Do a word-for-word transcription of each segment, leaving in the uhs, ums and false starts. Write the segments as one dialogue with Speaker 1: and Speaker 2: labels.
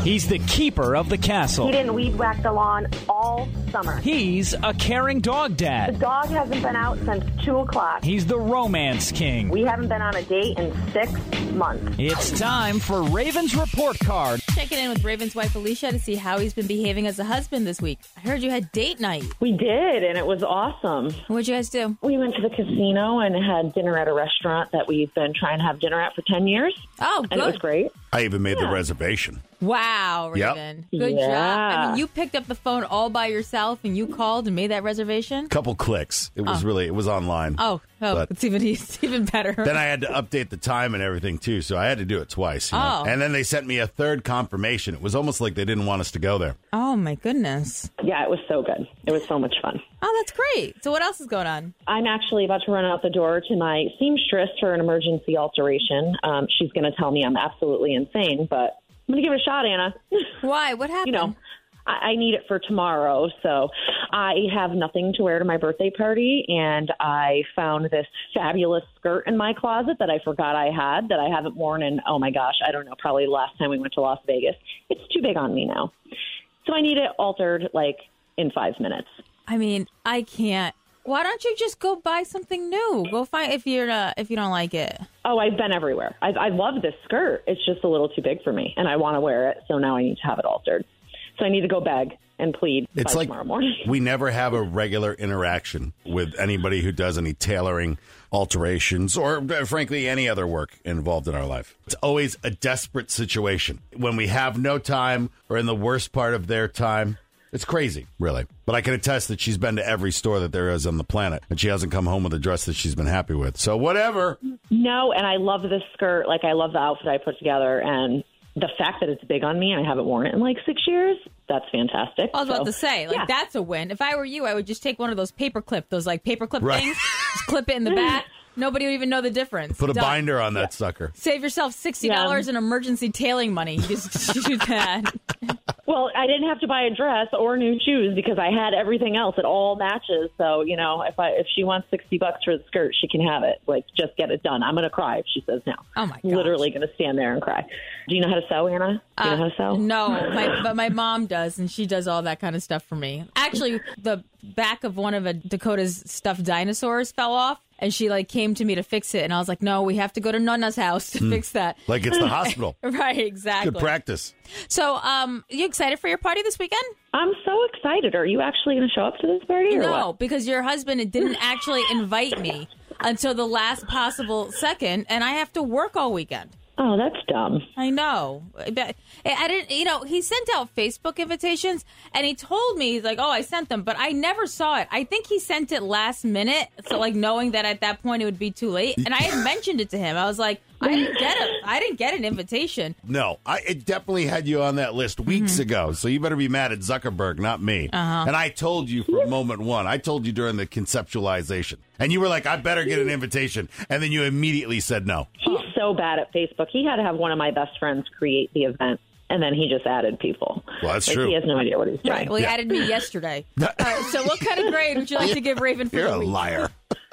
Speaker 1: He's the keeper of the castle.
Speaker 2: He didn't weed whack the lawn all summer.
Speaker 1: He's a caring dog
Speaker 2: The
Speaker 1: dad.
Speaker 2: dog hasn't been out since two o'clock.
Speaker 1: He's the romance king.
Speaker 2: We haven't been on a date in six months.
Speaker 1: It's time for Raven's Report Card.
Speaker 3: Checking in with Raven's wife, Alicia, to see how he's been behaving as a husband this week. I heard you had date night.
Speaker 2: We did, and it was awesome.
Speaker 3: What'd you guys do?
Speaker 2: We went to the casino and had dinner at a restaurant that we've been trying to have dinner at for ten years.
Speaker 3: Oh, good.
Speaker 2: And it was great.
Speaker 4: I even made
Speaker 2: Yeah.
Speaker 4: the reservation.
Speaker 3: Wow,
Speaker 4: Yep.
Speaker 3: Raven. Good
Speaker 2: Yeah.
Speaker 3: job. I mean, you picked up the phone all by yourself and you called and made that reservation?
Speaker 4: Couple clicks. It was
Speaker 3: Oh.
Speaker 4: really, it was online.
Speaker 3: Oh, oh
Speaker 4: But-
Speaker 3: it's even it's even better.
Speaker 4: Then I had to update the time and everything, too, so I had to do it twice. You know?
Speaker 3: Oh.
Speaker 4: And then they sent me a third confirmation. It was almost like they didn't want us to go there.
Speaker 3: Oh, my goodness.
Speaker 2: Yeah, it was so good. It was so much fun.
Speaker 3: Oh, that's great. So what else is going on?
Speaker 2: I'm actually about to run out the door to my seamstress for an emergency alteration. Um, she's going to tell me I'm absolutely insane, but I'm going to give it a shot, Anna.
Speaker 3: Why? What happened?
Speaker 2: You know, I, I need it for tomorrow. So I have nothing to wear to my birthday party, and I found this fabulous skirt in my closet that I forgot I had that I haven't worn in, oh my gosh, I don't know, probably the last time we went to Las Vegas. It's too big on me now. So I need it altered like in five minutes.
Speaker 3: I mean, I can't. Why don't you just go buy something new? Go find if you're uh, if you don't like it.
Speaker 2: Oh, I've been everywhere. I, I love this skirt. It's just a little too big for me, and I want to wear it, so now I need to have it altered. So I need to go beg and plead
Speaker 4: It's
Speaker 2: by
Speaker 4: like
Speaker 2: tomorrow morning.
Speaker 4: we never have a regular interaction with anybody who does any tailoring, alterations, or uh, frankly, any other work involved in our life. It's always a desperate situation. When we have no time or in the worst part of their time, it's crazy, really. But I can attest that she's been to every store that there is on the planet, and she hasn't come home with a dress that she's been happy with. So whatever.
Speaker 2: No, and I love this skirt. Like, I love the outfit I put together, and the fact that it's big on me and I haven't worn it in like six years, that's fantastic.
Speaker 3: I was about
Speaker 2: So,
Speaker 3: to say, like,
Speaker 2: yeah.
Speaker 3: that's a win. If I were you, I would just take one of those paper clip, those like paper clip
Speaker 4: Right.
Speaker 3: things, just clip it in the back. Nobody would even know the difference.
Speaker 4: Put a
Speaker 3: Done.
Speaker 4: binder on that sucker.
Speaker 3: Save yourself sixty dollars
Speaker 2: Yeah.
Speaker 3: in emergency tailing money. You just do that.
Speaker 2: Well, I didn't have to buy a dress or new shoes because I had everything else. It all matches. So, you know, if I if she wants sixty bucks for the skirt, she can have it. Like, just get it done. I'm going to cry if she says no.
Speaker 3: Oh, my gosh.
Speaker 2: Literally going to stand there and cry. Do you know how to sew, Anna? Do you know how to sew?
Speaker 3: No, my, but my mom does, and she does all that kind of stuff for me. Actually, the back of one of a Dakota's stuffed dinosaurs fell off, and she like came to me to fix it, and I was like, "No, we have to go to Nonna's house to fix that."
Speaker 4: Like it's the hospital.
Speaker 3: Right, exactly.
Speaker 4: Good practice.
Speaker 3: So, um, you excited for your party this weekend?
Speaker 2: I'm so excited. Are you actually going to show up to this party or
Speaker 3: No,
Speaker 2: what?
Speaker 3: because your husband didn't actually invite me until the last possible second, and I have to work all weekend.
Speaker 2: Oh, that's dumb.
Speaker 3: I know. But I didn't, you know, he sent out Facebook invitations and he told me, he's like, oh, I sent them, but I never saw it. I think he sent it last minute. So, like, knowing that at that point it would be too late. And I had mentioned it to him. I was like, I didn't get it. I didn't get an invitation.
Speaker 4: No, I it definitely had you on that list weeks
Speaker 3: Mm-hmm.
Speaker 4: ago, so you better be mad at Zuckerberg, not me.
Speaker 3: Uh-huh.
Speaker 4: And I told you from moment one. I told you during the conceptualization. And you were like, I better get an invitation. And then you immediately said no.
Speaker 2: He's so bad at Facebook. He had to have one of my best friends create the event, and then he just added people.
Speaker 4: Well, that's
Speaker 2: like,
Speaker 4: true.
Speaker 2: He has no idea what he's doing.
Speaker 3: Right. Well, he
Speaker 4: Yeah.
Speaker 3: added me yesterday. Uh, so what kind of grade would you like to give Raven for
Speaker 4: You're
Speaker 3: the
Speaker 4: a
Speaker 3: week?
Speaker 4: liar.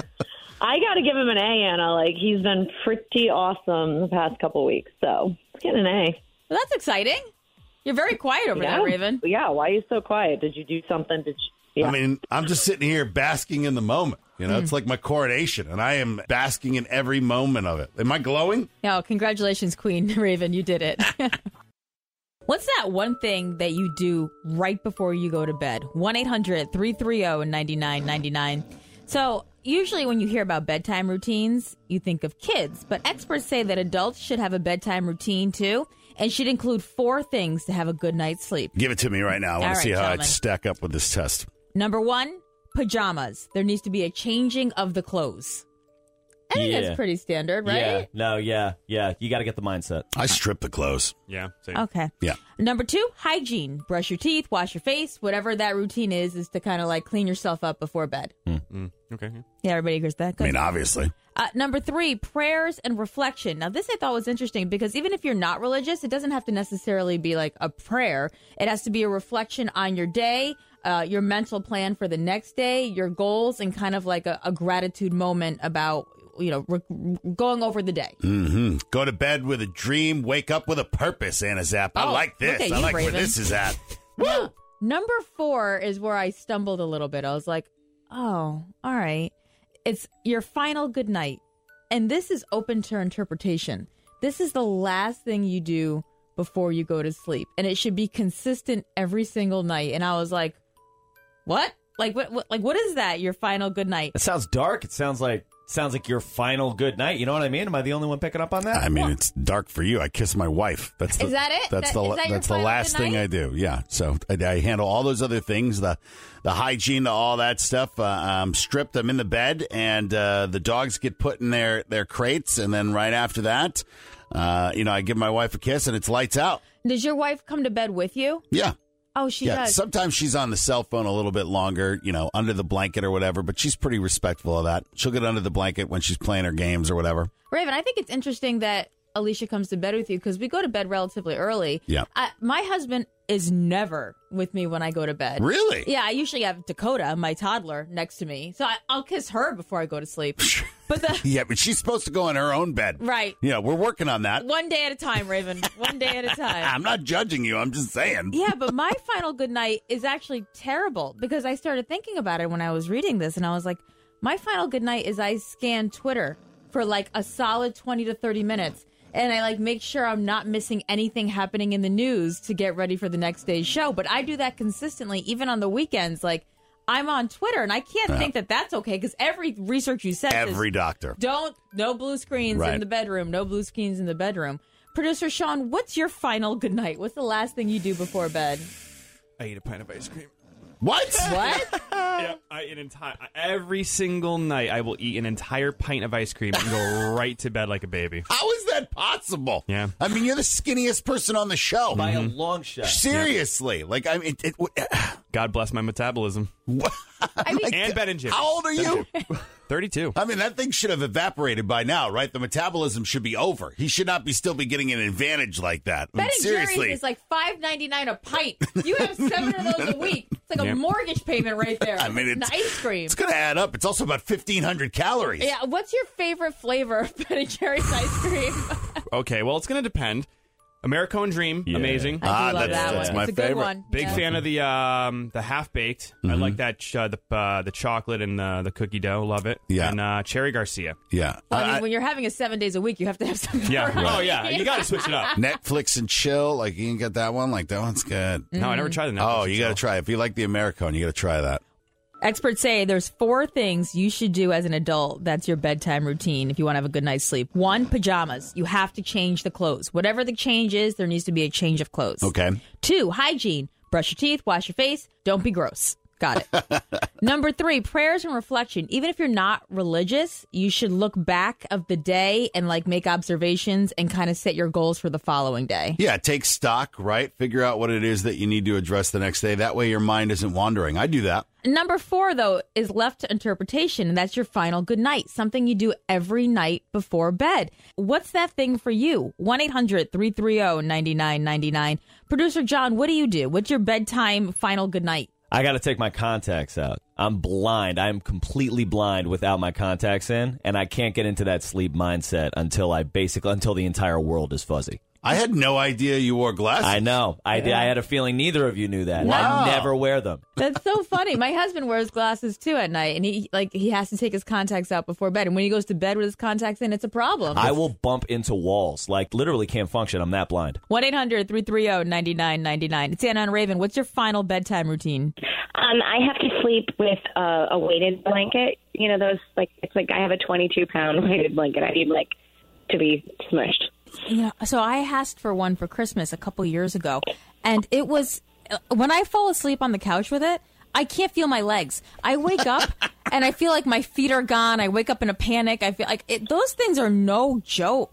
Speaker 2: I got to give him an A, Anna. Like, he's been pretty awesome the past couple weeks. So get an A.
Speaker 3: Well, that's exciting. You're very quiet over
Speaker 2: yeah.
Speaker 3: there, Raven.
Speaker 2: Yeah. Why are you so quiet? Did you do something? Did you? Yeah.
Speaker 4: I mean, I'm just sitting here basking in the moment. You know,
Speaker 3: Mm.
Speaker 4: it's like my coronation, and I am basking in every moment of it. Am I glowing?
Speaker 3: Oh, congratulations, Queen Raven. You did it. What's that one thing that you do right before you go to bed? one eight hundred three three zero nine nine nine nine. So usually when you hear about bedtime routines, you think of kids. But experts say that adults should have a bedtime routine, too, and should include four things to have a good night's sleep.
Speaker 4: Give it to me right now. I want
Speaker 3: All
Speaker 4: to
Speaker 3: right,
Speaker 4: see how
Speaker 3: gentlemen.
Speaker 4: I stack up with this test.
Speaker 3: Number one, pajamas. There needs to be a changing of the clothes. I think
Speaker 5: Yeah.
Speaker 3: that's pretty standard, right?
Speaker 5: Yeah, no, yeah, yeah. You got to get the mindset.
Speaker 4: I strip the clothes.
Speaker 6: Yeah. Same.
Speaker 3: Okay.
Speaker 4: Yeah.
Speaker 3: Number two, hygiene. Brush your teeth, wash your face, whatever that routine is, is to kind of like clean yourself up before bed.
Speaker 6: Mm, okay. Yeah.
Speaker 3: Yeah, everybody agrees with that.
Speaker 4: I
Speaker 3: Good.
Speaker 4: mean, obviously.
Speaker 3: Uh, number three, prayers and reflection. Now, this I thought was interesting because even if you're not religious, it doesn't have to necessarily be like a prayer. It has to be a reflection on your day, uh, your mental plan for the next day, your goals, and kind of like a, a gratitude moment about you know, re- going over the day.
Speaker 4: Mm-hmm. Go to bed with a dream, wake up with a purpose, Anna Zapp. I
Speaker 3: Oh,
Speaker 4: like this.
Speaker 3: look at
Speaker 4: I
Speaker 3: you,
Speaker 4: like
Speaker 3: Raven.
Speaker 4: where this is at.
Speaker 3: Now, number four is where I stumbled a little bit. I was like, oh, all right. It's your final good night. And this is open to interpretation. This is the last thing you do before you go to sleep. And it should be consistent every single night. And I was like, what? Like, what, what, like, what is that, your final good night?
Speaker 5: It sounds dark. It sounds like sounds like your final good night. You know what I mean? Am I the only one picking up on that?
Speaker 4: I mean, it's dark for you. I kiss my wife. That's the,
Speaker 3: Is that it?
Speaker 4: That's
Speaker 3: That-
Speaker 4: the
Speaker 3: is that your
Speaker 4: that's the
Speaker 3: final
Speaker 4: last
Speaker 3: good
Speaker 4: thing
Speaker 3: night?
Speaker 4: I do. Yeah. So I, I handle all those other things, the the hygiene, all that stuff. Uh, I'm stripped. I'm in the bed, and uh, the dogs get put in their their crates, and then right after that, uh, you know, I give my wife a kiss, and it's lights out.
Speaker 3: Does your wife come to bed with you?
Speaker 4: Yeah.
Speaker 3: Oh, she
Speaker 4: Yeah,
Speaker 3: does.
Speaker 4: sometimes she's on the cell phone a little bit longer, you know, under the blanket or whatever, but she's pretty respectful of that. She'll get under the blanket when she's playing her games or whatever.
Speaker 3: Raven, I think it's interesting that Alicia comes to bed with you because we go to bed relatively early.
Speaker 4: Yeah.
Speaker 3: I, my husband is never with me when I go to bed.
Speaker 4: Really?
Speaker 3: Yeah, I usually have Dakota, my toddler, next to me. So I, I'll kiss her before I go to sleep. But the
Speaker 4: Yeah, but she's supposed to go in her own bed.
Speaker 3: right.
Speaker 4: Yeah, we're working on that.
Speaker 3: One day at a time, Raven. One day at a time.
Speaker 4: I'm not judging you. I'm just saying.
Speaker 3: Yeah, but my final good night is actually terrible because I started thinking about it when I was reading this, and I was like, my final good night is I scan Twitter for like a solid twenty to thirty minutes, and I like make sure I'm not missing anything happening in the news to get ready for the next day's show. But I do that consistently, even on the weekends. Like, I'm on Twitter, and I can't
Speaker 4: Yeah.
Speaker 3: think that that's okay because every research you said
Speaker 4: Every
Speaker 3: is,
Speaker 4: doctor.
Speaker 3: don't no blue screens
Speaker 4: Right.
Speaker 3: in the bedroom, no blue screens in the bedroom. Producer Sean, what's your final good night? What's the last thing you do before bed?
Speaker 6: I eat a pint of ice cream.
Speaker 4: What?
Speaker 3: What?
Speaker 6: Yeah, I eat an entire every single night. I will eat an entire pint of ice cream and go right to bed like a baby.
Speaker 4: How is that possible?
Speaker 6: Yeah.
Speaker 4: I mean, you're the skinniest person on the show.
Speaker 5: By a long shot.
Speaker 4: Seriously. Like, I mean, it, it,
Speaker 6: God bless my metabolism.
Speaker 3: I mean,
Speaker 6: And Ben and Jerry's.
Speaker 4: how old are you?
Speaker 6: thirty-two.
Speaker 4: I mean, that thing should have evaporated by now, right? The metabolism should be over. He should not be still be getting an advantage like that. I
Speaker 3: Ben
Speaker 4: mean,
Speaker 3: and
Speaker 4: seriously.
Speaker 3: Jerry's is like five ninety nine a pint. You have seven of those a week. It's like a
Speaker 6: Yep.
Speaker 3: mortgage payment right there.
Speaker 4: I mean,
Speaker 3: And
Speaker 4: it's,
Speaker 3: ice cream.
Speaker 4: it's going to add up. It's also about fifteen hundred calories.
Speaker 3: Yeah, what's your favorite flavor of Ben and Jerry's ice cream?
Speaker 6: Okay, well, it's going to depend. Americone Dream,
Speaker 5: Yeah.
Speaker 6: amazing.
Speaker 3: I do
Speaker 4: Ah,
Speaker 3: love
Speaker 4: that's-
Speaker 3: that
Speaker 4: that's
Speaker 3: one.
Speaker 4: my
Speaker 3: it's a good
Speaker 4: favorite.
Speaker 3: one.
Speaker 6: Big
Speaker 3: Yeah.
Speaker 6: fan of the um the half baked. I like that ch- uh, the uh, the chocolate and uh, the cookie dough. Love it.
Speaker 4: Yeah.
Speaker 6: And uh, Cherry Garcia.
Speaker 4: Yeah.
Speaker 3: Well, I mean,
Speaker 4: I-
Speaker 3: when you're having a seven days a week, you have to have some.
Speaker 6: Yeah.
Speaker 3: variety.
Speaker 6: Oh yeah. You got to switch it up.
Speaker 4: Netflix and chill. Like, you can get that one. Like, that one's good.
Speaker 6: No, I never tried the Netflix.
Speaker 4: Oh, you got to
Speaker 6: and
Speaker 4: try it. If you like the Americone, you got to try that.
Speaker 3: Experts say there's four things you should do as an adult that's your bedtime routine if you want to have a good night's sleep. One, pajamas. You have to change the clothes. Whatever the change is, there needs to be a change of clothes.
Speaker 4: Okay.
Speaker 3: Two, hygiene. Brush your teeth, wash your face. Don't be gross. Got it. Number three, prayers and reflection. Even if you're not religious, you should look back of the day and like make observations and kind of set your goals for the following day.
Speaker 4: Yeah, take stock, right? Figure out what it is that you need to address the next day. That way your mind isn't wandering. I do that.
Speaker 3: Number four, though, is left to interpretation, and that's your final good night, something you do every night before bed. What's that thing for you? one eight hundred three three zero nine nine nine nine. Producer John, what do you do? What's your bedtime final good night?
Speaker 5: I got to take my contacts out. I'm blind. I'm completely blind without my contacts in, and I can't get into that sleep mindset until I basically until the entire world is fuzzy.
Speaker 4: I had no idea you wore glasses.
Speaker 5: I know. I did. I had a feeling neither of you knew that.
Speaker 4: Wow.
Speaker 5: I never wear them.
Speaker 3: That's so funny. My husband wears glasses too at night, and he like he has to take his contacts out before bed. And when he goes to bed with his contacts in, it's a problem.
Speaker 5: I will bump into walls. Like, literally can't function. I'm that blind.
Speaker 3: one eight hundred three three zero nine nine nine nine. It's Anna and Raven. What's your final bedtime routine?
Speaker 7: Um, I have to sleep with uh, a weighted blanket. You know, those, like, it's like I have a twenty-two pound weighted blanket. I need, like, to be smushed.
Speaker 3: Yeah, so I asked for one for Christmas a couple years ago, and it was when I fall asleep on the couch with it, I can't feel my legs. I wake up and I feel like my feet are gone. I wake up in a panic. I feel like it, those things are no joke.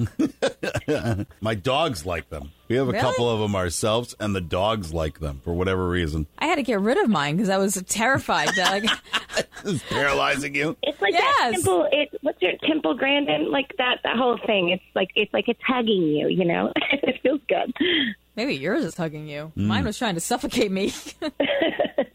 Speaker 4: My dogs like them. We have a
Speaker 3: Really?
Speaker 4: couple of them ourselves, and the dogs like them for whatever reason.
Speaker 3: I had to get rid of mine because I was terrified that like
Speaker 4: It's paralyzing you.
Speaker 7: It's like that
Speaker 3: Yes.
Speaker 7: Temple. It, what's your Temple Grandin? Like that. That whole thing. It's like it's like it's hugging you. You know, it feels good.
Speaker 3: maybe yours is hugging you. Mine was trying to suffocate me.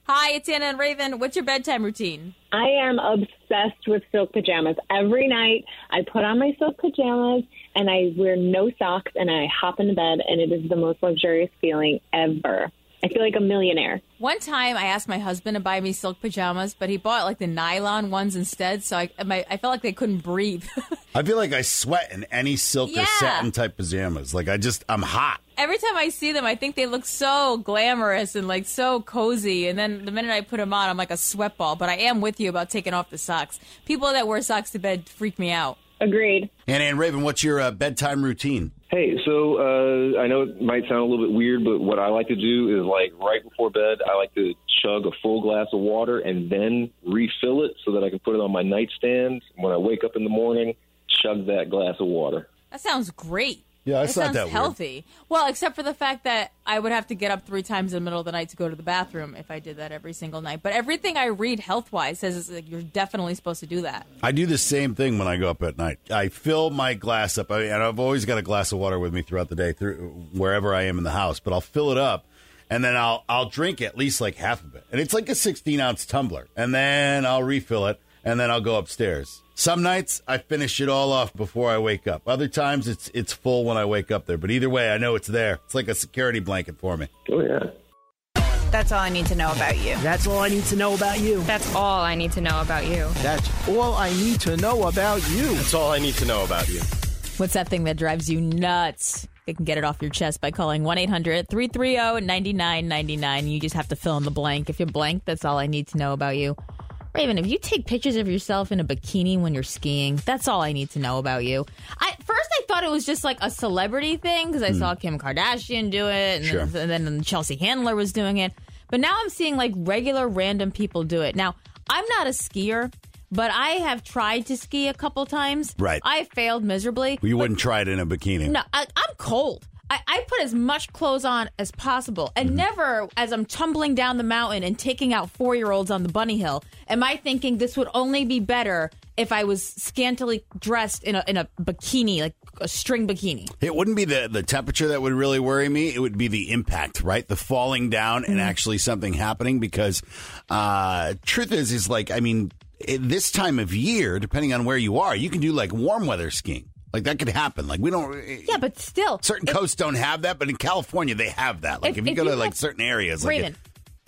Speaker 3: Hi, it's Anna and Raven. What's your bedtime routine?
Speaker 7: I am obsessed with silk pajamas. Every night I put on my silk pajamas and I wear no socks and I hop into bed, and it is the most luxurious feeling ever. I feel like a millionaire.
Speaker 3: One time I asked my husband to buy me silk pajamas, but he bought like the nylon ones instead, so I my, I felt like they couldn't breathe.
Speaker 4: I feel like I sweat in any silk
Speaker 3: Yeah.
Speaker 4: or satin type pajamas. Like I just, I'm hot.
Speaker 3: Every time I see them, I think they look so glamorous and like so cozy, and then the minute I put them on, I'm like a sweat ball. But I am with you about taking off the socks. People that wear socks to bed freak me out.
Speaker 7: Agreed.
Speaker 4: And Ann Raven, what's your uh, bedtime routine?
Speaker 8: Hey, so uh, I know it might sound a little bit weird, but what I like to do is, like, right before bed, I like to chug a full glass of water and then refill it so that I can put it on my nightstand. When I wake up in the morning, chug that glass of water.
Speaker 3: That sounds great.
Speaker 4: Yeah,
Speaker 3: That
Speaker 4: it's not
Speaker 3: sounds
Speaker 4: that weird.
Speaker 3: healthy. Well, except for the fact that I would have to get up three times in the middle of the night to go to the bathroom if I did that every single night. But everything I read health-wise says is like, you're definitely supposed to do that.
Speaker 4: I do the same thing when I go up at night. I fill my glass up, I mean, and I've always got a glass of water with me throughout the day, through wherever I am in the house. But I'll fill it up, and then I'll I'll drink at least like half of it, and it's like a sixteen ounce tumbler. And then I'll refill it, and then I'll go upstairs. Some nights I finish it all off before I wake up. Other times it's it's full when I wake up there. But either way, I know it's there. It's like a security blanket for me.
Speaker 8: Oh, yeah.
Speaker 9: That's all I need to know about you.
Speaker 10: That's all I need to know about you.
Speaker 9: That's all I need to know about you.
Speaker 10: That's all I need to know about you.
Speaker 11: That's all I need to know about you.
Speaker 3: What's that thing that drives you nuts? You can get it off your chest by calling one eight hundred three three zero nine nine nine nine. You just have to fill in the blank. If you're blank, that's all I need to know about you. Raven, if you take pictures of yourself in a bikini when you're skiing, that's all I need to know about you. I, first, I thought it was just like a celebrity thing because I
Speaker 4: Mm.
Speaker 3: saw Kim Kardashian do it, and,
Speaker 4: Sure.
Speaker 3: then, and then Chelsea Handler was doing it. But now I'm seeing like regular random people do it. Now, I'm not a skier, but I have tried to ski a couple times.
Speaker 4: Right.
Speaker 3: I failed miserably.
Speaker 4: You wouldn't try it in a bikini.
Speaker 3: No, I, I'm cold. I, I put as much clothes on as possible, and
Speaker 4: Mm-hmm.
Speaker 3: never, as I'm tumbling down the mountain and taking out four-year-olds on the bunny hill, am I thinking this would only be better if I was scantily dressed in a in a bikini, like a string bikini.
Speaker 4: It wouldn't be the, the temperature that would really worry me. It would be the impact, right? The falling down and actually something happening because uh, truth is, is like, I mean, it, this time of year, depending on where you are, you can do like warm weather skiing. Like that could happen. Like we don't.
Speaker 3: Yeah, but still,
Speaker 4: certain
Speaker 3: if,
Speaker 4: coasts don't have that, but in California they have that. Like if, if you
Speaker 3: if
Speaker 4: go
Speaker 3: you
Speaker 4: to like
Speaker 3: have,
Speaker 4: certain areas, like
Speaker 3: Raven,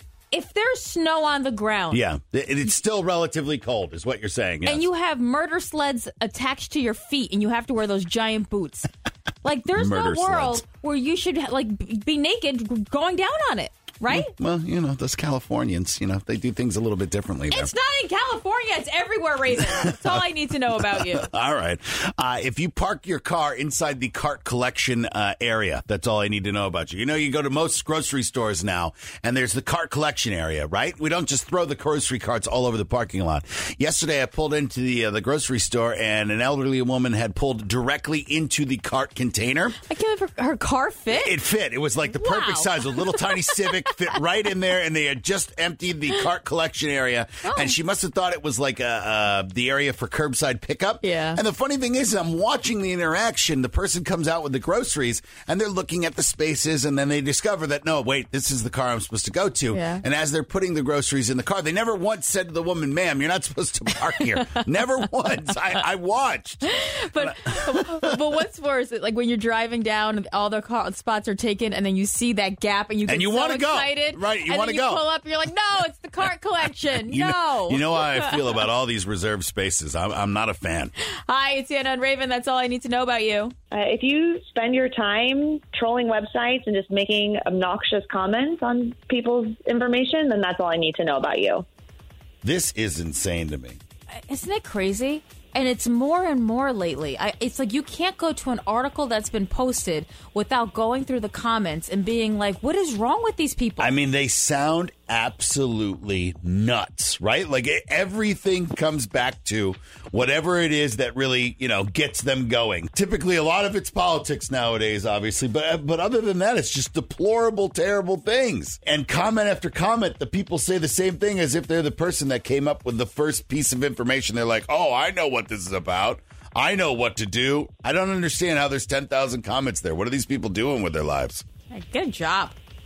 Speaker 3: if there's snow on the ground,
Speaker 4: yeah, it, it's still relatively cold, is what you're saying. Yes.
Speaker 3: And you have murder sleds attached to your feet, and you have to wear those giant boots. Like there's
Speaker 4: Murder
Speaker 3: no world
Speaker 4: sleds.
Speaker 3: where you should like be naked going down on it. Right?
Speaker 4: Well, you know, those Californians, you know, they do things a little bit differently there.
Speaker 3: It's not in California. It's everywhere, Raven. That's all I need to know about you.
Speaker 4: All right. Uh, if you park your car inside the cart collection uh, area, that's all I need to know about you. You know, you go to most grocery stores now, and there's the cart collection area, right? We don't just throw the grocery carts all over the parking lot. Yesterday, I pulled into the uh, the grocery store, and an elderly woman had pulled directly into the cart container.
Speaker 3: I can't believe her, her car fit.
Speaker 4: It fit. It was like the
Speaker 3: Wow.
Speaker 4: perfect size. A little tiny Civic fit right in there, and they had just emptied the cart collection area.
Speaker 3: Oh.
Speaker 4: And she must have thought it was like a, uh, the area for curbside pickup.
Speaker 3: Yeah.
Speaker 4: And the funny thing is, I'm watching the interaction. The person comes out with the groceries, and they're looking at the spaces, and then they discover that, no, wait, this is the car I'm supposed to go to.
Speaker 3: Yeah.
Speaker 4: And as they're putting the groceries in the car, they never once said to the woman, ma'am, you're not supposed to park here. Never once. I, I watched.
Speaker 3: But but what's worse, like when you're driving down, and all the car spots are taken, and then you see that gap, and you get
Speaker 4: And you
Speaker 3: so
Speaker 4: wanna go.
Speaker 3: excited,
Speaker 4: Right, you
Speaker 3: and
Speaker 4: wanna
Speaker 3: then you
Speaker 4: go.
Speaker 3: pull up, and you're like, no, it's the cart collection.
Speaker 4: You
Speaker 3: no.
Speaker 4: know, you know how I feel about all these reserved spaces. I'm, I'm not a fan.
Speaker 3: Hi, it's Anna and Raven. That's all I need to know about you.
Speaker 2: Uh, if you spend your time trolling websites and just making obnoxious comments on people's information, then that's all I need to know about you.
Speaker 4: This is insane to me.
Speaker 3: Isn't it crazy? And it's more and more lately. I, it's like you can't go to an article that's been posted without going through the comments and being like, what is wrong with these people?
Speaker 4: I mean, they sound absolutely nuts, right? Like it, everything comes back to whatever it is that really, you know, gets them going. Typically, a lot of it's politics nowadays, obviously, but but other than that, it's just deplorable, terrible things. And comment after comment, the people say the same thing as if they're the person that came up with the first piece of information. They're like, oh, I know what this is about. I know what to do. I don't understand how there's ten thousand comments there. What are these people doing with their lives?
Speaker 3: Good job.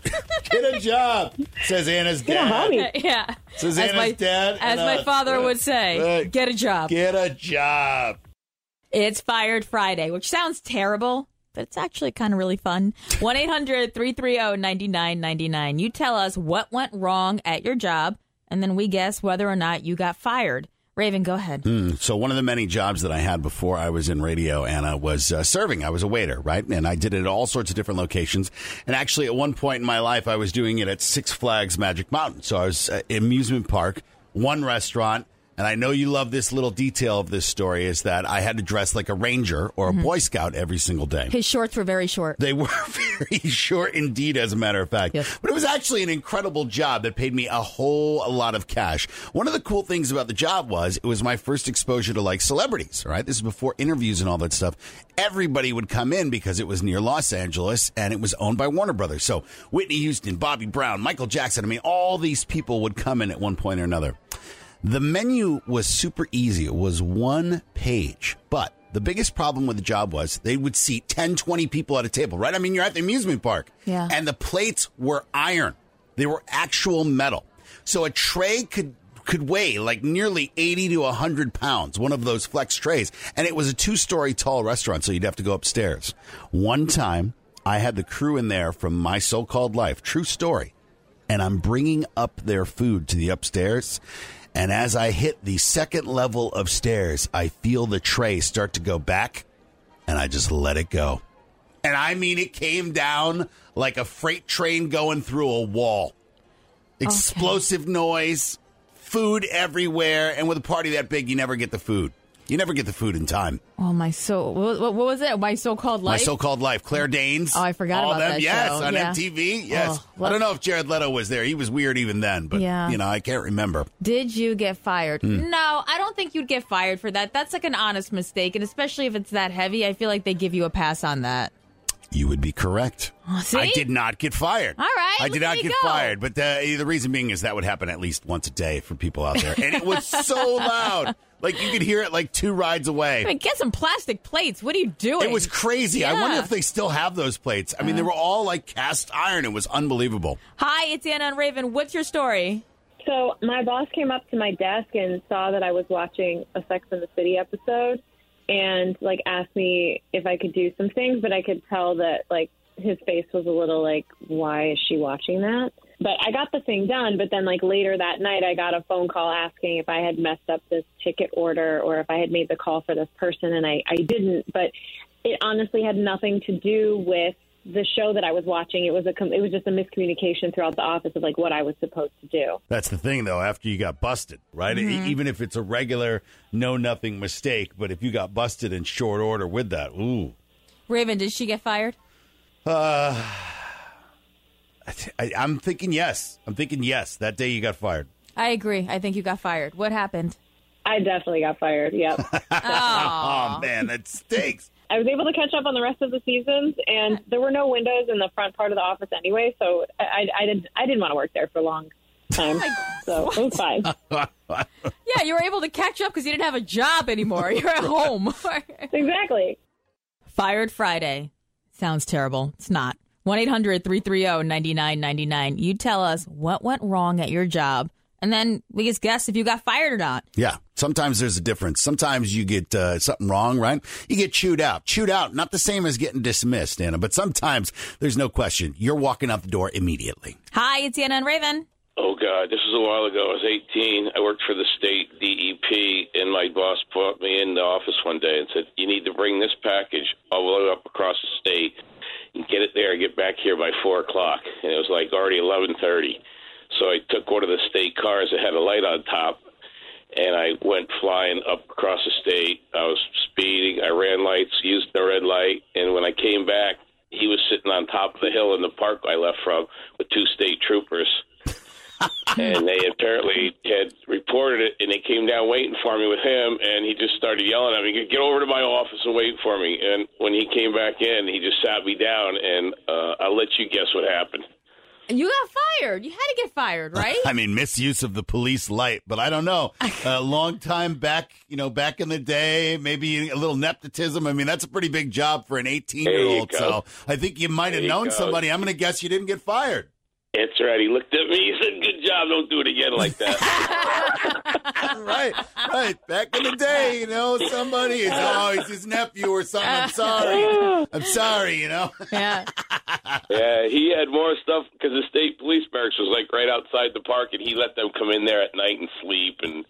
Speaker 4: Get a job, says Anna's
Speaker 7: Get a
Speaker 4: dad.
Speaker 7: hobby.
Speaker 3: Yeah.
Speaker 4: Says
Speaker 3: as
Speaker 4: Anna's
Speaker 3: my,
Speaker 4: dad.
Speaker 3: As
Speaker 4: and,
Speaker 3: my
Speaker 4: uh,
Speaker 3: father
Speaker 4: uh,
Speaker 3: would say,
Speaker 4: uh,
Speaker 3: get a job.
Speaker 4: Get a job.
Speaker 3: It's Fired Friday, which sounds terrible, but it's actually kind of really fun. one eight hundred three three zero nine nine nine nine. You tell us what went wrong at your job, and then we guess whether or not you got fired. Raven, go ahead.
Speaker 4: Mm, so one of the many jobs that I had before I was in radio, Anna, was uh, serving. I was a waiter, right? And I did it at all sorts of different locations. And actually, at one point in my life, I was doing it at Six Flags Magic Mountain. So I was uh, amusement park, one restaurant. And I know you love this little detail of this story is that I had to dress like a ranger or a Boy Scout every single day.
Speaker 3: His shorts were very short.
Speaker 4: They were very short indeed, as a matter of fact.
Speaker 3: Yes.
Speaker 4: But it was actually an incredible job that paid me a whole a lot of cash. One of the cool things about the job was it was my first exposure to like celebrities, all right? This is before interviews and all that stuff. Everybody would come in because it was near Los Angeles and it was owned by Warner Brothers. So Whitney Houston, Bobby Brown, Michael Jackson, I mean, all these people would come in at one point or another. The menu was super easy. It was one page. But the biggest problem with the job was they would seat ten, twenty people at a table, right? I mean, you're at the amusement park.
Speaker 3: Yeah.
Speaker 4: And the plates were iron. They were actual metal. So a tray could could weigh like nearly eighty to one hundred pounds, one of those flex trays. And it was a two-story tall restaurant, so you'd have to go upstairs. One time, I had the crew in there from My So-Called Life, true story, and I'm bringing up their food to the upstairs. And as I hit the second level of stairs, I feel the tray start to go back, and I just let it go. And I mean, it came down like a freight train going through a wall. Explosive okay. noise, food everywhere, and with a party that big, you never get the food. You never get the food in time.
Speaker 3: Oh, my so what, what was it? My So-Called Life?
Speaker 4: My So-Called Life. Claire Danes.
Speaker 3: Oh, I forgot
Speaker 4: all
Speaker 3: about
Speaker 4: them.
Speaker 3: that
Speaker 4: Yes,
Speaker 3: show.
Speaker 4: on
Speaker 3: yeah.
Speaker 4: M T V. Yes.
Speaker 3: Oh, well,
Speaker 4: I don't know if Jared Leto was there. He was weird even then, but,
Speaker 3: yeah.
Speaker 4: you know, I can't remember.
Speaker 3: Did you get fired?
Speaker 4: Hmm.
Speaker 3: No, I don't think you'd get fired for that. That's like an honest mistake, and especially if it's that heavy, I feel like they give you a pass on that.
Speaker 4: You would be correct.
Speaker 3: Oh, see?
Speaker 4: I did not get fired.
Speaker 3: All right.
Speaker 4: I did
Speaker 3: look
Speaker 4: not
Speaker 3: at you
Speaker 4: get
Speaker 3: go.
Speaker 4: fired. But the, the reason being is that would happen at least once a day for people out there. And it was so loud. Like, you could hear it like two rides away.
Speaker 3: I mean, get some plastic plates. What are you doing?
Speaker 4: It was crazy.
Speaker 3: Yeah.
Speaker 4: I wonder if they still have those plates. I mean, they were all like cast iron. It was unbelievable.
Speaker 3: Hi, it's Anna and Raven. What's your story?
Speaker 7: So my boss came up to my desk and saw that I was watching a Sex and the City episode and, like, asked me if I could do some things, but I could tell that, like, his face was a little like, why is she watching that? But I got the thing done. But then, like, later that night, I got a phone call asking if I had messed up this ticket order or if I had made the call for this person, and I, I didn't. But it honestly had nothing to do with the show that I was watching. It was a it was just a miscommunication throughout the office of, like, what I was supposed to do.
Speaker 4: That's the thing, though, after you got busted, right?
Speaker 3: Mm-hmm.
Speaker 4: E- even if it's a regular know-nothing mistake, but if you got busted in short order with that, ooh.
Speaker 3: Raven, did she get fired?
Speaker 4: Uh, I, I'm thinking yes. I'm thinking yes. That day you got fired.
Speaker 3: I agree. I think you got fired. What happened?
Speaker 7: I definitely got fired, yep.
Speaker 4: Oh, man, that stinks.
Speaker 7: I was able to catch up on the rest of the seasons, and there were no windows in the front part of the office anyway, so I, I, did, I didn't want to work there for a long time, so it was fine.
Speaker 3: Yeah, you were able to catch up because you didn't have a job anymore. You're at home.
Speaker 7: Exactly.
Speaker 3: Fired Friday. Sounds terrible. It's not. one eight hundred three three zero nine nine nine nine. You tell us what went wrong at your job, and then we just guess if you got fired or not.
Speaker 4: Yeah, sometimes there's a difference. Sometimes you get uh, something wrong, right? You get chewed out. Chewed out, not the same as getting dismissed, Anna, but sometimes there's no question. You're walking out the door immediately.
Speaker 3: Hi, it's Anna and Raven.
Speaker 11: Oh, God, this was a while ago. I was eighteen. I worked for the state D E P, and my boss brought me in the office one day and said, you need to bring this package all the way up across the state and get it there and get back here by four o'clock. And it was like already eleven thirty. So I took one of the state cars that had a light on top, and I went flying up across the state. I was speeding. I ran lights, used the red light, and when I came back, he was sitting on top of the hill in the park I left from with two state troopers. And they apparently had reported it, and they came down waiting for me with him, and he just started yelling at me, get over to my office and wait for me. And when he came back in, he just sat me down, and uh, I'll let you guess what happened.
Speaker 3: You got fired. You had to get fired, right?
Speaker 4: I mean, misuse of the police light, but I don't know. A long time back, you know, back in the day, maybe a little nepotism. I mean, that's a pretty big job for an eighteen-year-old. So I think you might have known somebody. I'm going to guess you didn't get fired.
Speaker 11: That's right. He looked at me. He said, good job. Don't do it again like that.
Speaker 4: right, right. Back in the day, you know, somebody is, oh, he's his nephew or something. I'm sorry. I'm sorry, you know.
Speaker 3: Yeah.
Speaker 11: Yeah, he had more stuff because the state police barracks was like right outside the park, and he let them come in there at night and sleep. And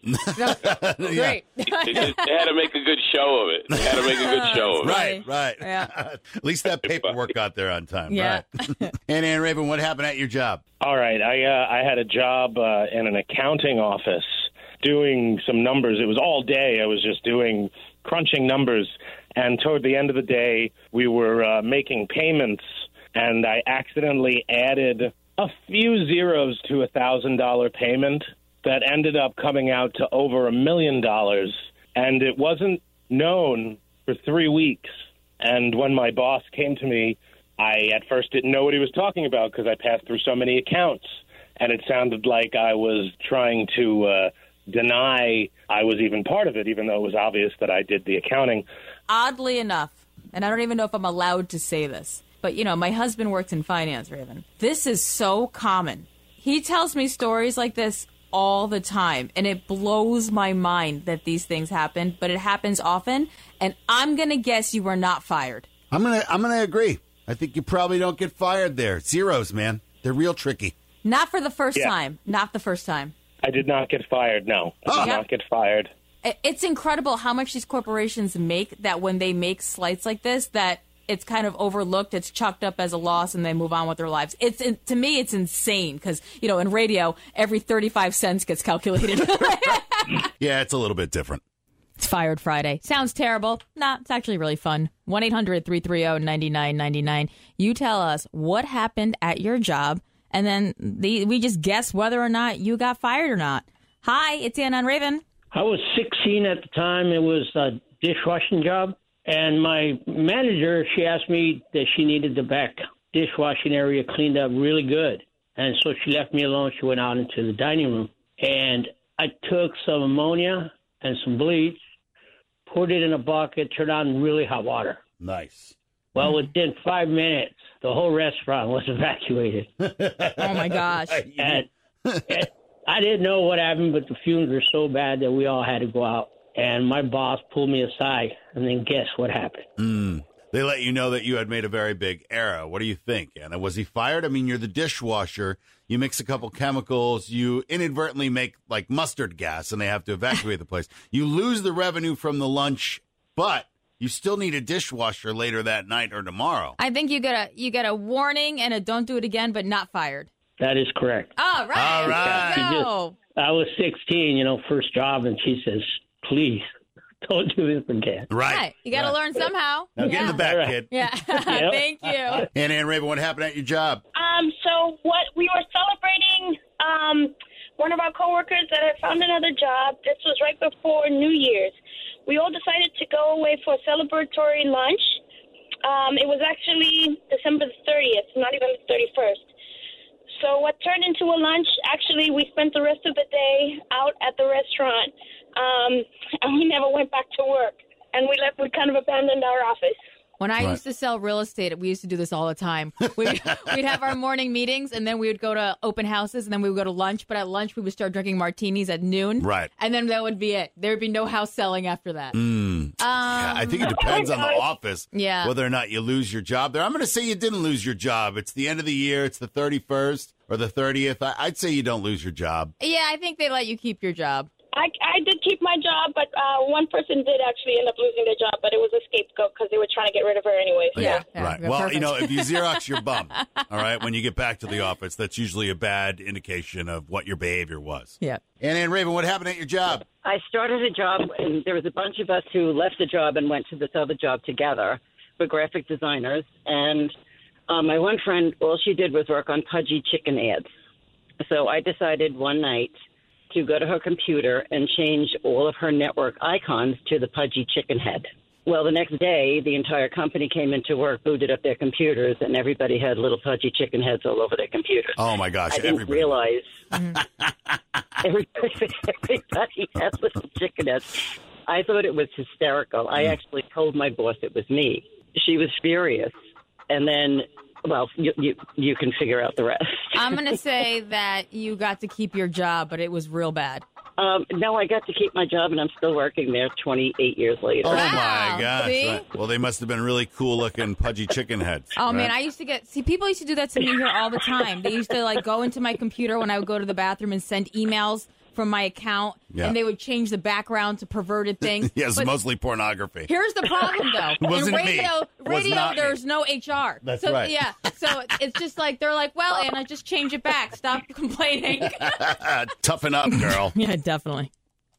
Speaker 3: Great.
Speaker 11: they, they, they had to make a good show of it. They had to make a good show of it.
Speaker 4: Right, right.
Speaker 3: Yeah.
Speaker 4: At least that paperwork got there on time.
Speaker 3: Yeah.
Speaker 4: Right. And Ann Raven, what happened at your job?
Speaker 12: All right. I uh, I had a job uh, in an accounting office doing some numbers. It was all day. I was just doing crunching numbers. And toward the end of the day, we were uh, making payments, and I accidentally added a few zeros to a one thousand dollars payment that ended up coming out to over a million dollars. And it wasn't known for three weeks. And when my boss came to me, I at first didn't know what he was talking about because I passed through so many accounts. And it sounded like I was trying to uh, deny I was even part of it, even though it was obvious that I did the accounting.
Speaker 3: Oddly enough, and I don't even know if I'm allowed to say this, but, you know, my husband works in finance, Raven. This is so common. He tells me stories like this all the time, and it blows my mind that these things happen, but it happens often, and I'm going to guess you were not fired.
Speaker 4: I'm going to I'm gonna agree. I think you probably don't get fired there. Zeros, man. They're real tricky.
Speaker 3: Not for the first
Speaker 12: Yeah.
Speaker 3: time. Not the first time.
Speaker 12: I did not get fired, no. I did
Speaker 3: Oh.
Speaker 12: not get fired.
Speaker 3: It's incredible how much these corporations make that when they make slights like this, that it's kind of overlooked, it's chalked up as a loss, and they move on with their lives. It's to me, it's insane because, you know, in radio, every thirty-five cents gets calculated.
Speaker 4: Yeah, it's a little bit different.
Speaker 3: It's Fired Friday. Sounds terrible. Nah, it's actually really fun. one eight hundred three three zero nine nine nine nine. You tell us what happened at your job, and then the, we just guess whether or not you got fired or not. Hi, it's Ann on Raven.
Speaker 13: I was sixteen at the time. It was a dishwashing job. And my manager, she asked me that she needed the back dishwashing area cleaned up really good. And so she left me alone. She went out into the dining room. And I took some ammonia and some bleach, poured it in a bucket, turned on really hot water.
Speaker 4: Nice.
Speaker 13: Well, within five minutes, the whole restaurant was evacuated.
Speaker 3: Oh, my gosh.
Speaker 13: And, and I didn't know what happened, but the fumes were so bad that we all had to go out. And my boss pulled me aside, and then guess what happened?
Speaker 4: Mm. They let you know that you had made a very big error. What do you think, Anna? Was he fired? I mean, you're the dishwasher. You mix a couple chemicals. You inadvertently make, like, mustard gas, and they have to evacuate the place. You lose the revenue from the lunch, but you still need a dishwasher later that night or tomorrow.
Speaker 3: I think you get a you get a warning and a don't do it again, but not fired.
Speaker 13: That is correct.
Speaker 3: All right.
Speaker 4: All right.
Speaker 13: She just-
Speaker 3: Go.
Speaker 13: I was sixteen, you know, first job, and she says, please, don't do this again.
Speaker 4: Right.
Speaker 3: Right. You got to
Speaker 4: Right.
Speaker 3: learn somehow.
Speaker 4: Now get in the back,
Speaker 13: Right.
Speaker 4: kid.
Speaker 3: Yeah. Thank you.
Speaker 4: And Ann Raven, what happened at your job?
Speaker 14: Um, so what we were celebrating um, one of our coworkers that had found another job. This was right before New Year's. We all decided to go away for a celebratory lunch. Um, it was actually December the thirtieth, not even the thirty-first. So what turned into a lunch, actually, we spent the rest of the day out at the restaurant, um, and we never went back to work. And we left, we kind of abandoned our office.
Speaker 3: When I
Speaker 4: Right.
Speaker 3: used to sell real estate, we used to do this all the time. We'd, we'd have our morning meetings, and then we would go to open houses, and then we would go to lunch. But at lunch, we would start drinking martinis at noon.
Speaker 4: Right.
Speaker 3: And then that would be it. There would be no house selling after that.
Speaker 4: Mm. Yeah, I think it depends on the office,
Speaker 3: Yeah.
Speaker 4: whether or not you lose your job there. I'm going to say you didn't lose your job. It's the end of the year. It's the thirty-first or the thirtieth. I, I'd say you don't lose your job.
Speaker 3: Yeah, I think they let you keep your job.
Speaker 14: I, I did keep my job, but uh, one person did actually end up losing their job, but it was a scapegoat because they were trying to get rid of her anyway. So.
Speaker 3: Yeah. yeah,
Speaker 4: right.
Speaker 3: yeah,
Speaker 4: Well,
Speaker 3: perfect.
Speaker 4: you know, if you Xerox your bum, all right, when you get back to the office, that's usually a bad indication of what your behavior was.
Speaker 3: Yeah.
Speaker 4: And Ann Raven, what happened at your job?
Speaker 15: I started a job, and there was a bunch of us who left the job and went to this other job together. We're graphic designers, and uh, my one friend, all she did was work on pudgy chicken ads. So I decided one night to go to her computer and change all of her network icons to the pudgy chicken head. Well, the next day, the entire company came into work, booted up their computers, and everybody had little pudgy chicken heads all over their computers.
Speaker 4: Oh, my gosh.
Speaker 15: I didn't
Speaker 4: everybody.
Speaker 15: realize everybody, everybody had little chicken heads. I thought it was hysterical. I actually told my boss it was me. She was furious. And then, well, you you, you can figure out the rest.
Speaker 3: I'm going to say that you got to keep your job, but it was real bad.
Speaker 15: Um, no, I got to keep my job, and I'm still working there twenty-eight years later.
Speaker 4: Oh,
Speaker 3: Wow.
Speaker 4: my gosh.
Speaker 3: See?
Speaker 4: Right. Well, they must have been really cool-looking pudgy chicken heads.
Speaker 3: Oh,
Speaker 4: right?
Speaker 3: man, I used to get, see, people used to do that to me here all the time. They used to, like, go into my computer when I would go to the bathroom and send emails from my account,
Speaker 4: Yeah.
Speaker 3: and they would change the background to perverted things.
Speaker 4: Yes,
Speaker 3: But
Speaker 4: mostly pornography.
Speaker 3: here's the problem, though.
Speaker 4: Wasn't
Speaker 3: In
Speaker 4: me.
Speaker 3: radio,
Speaker 4: Was
Speaker 3: radio
Speaker 4: not me.
Speaker 3: there's no H R.
Speaker 4: That's
Speaker 3: so,
Speaker 4: right.
Speaker 3: Yeah, so it's just like, they're like, well, Anna, just change it back. Stop complaining.
Speaker 4: Toughen up, girl.
Speaker 3: Yeah, definitely.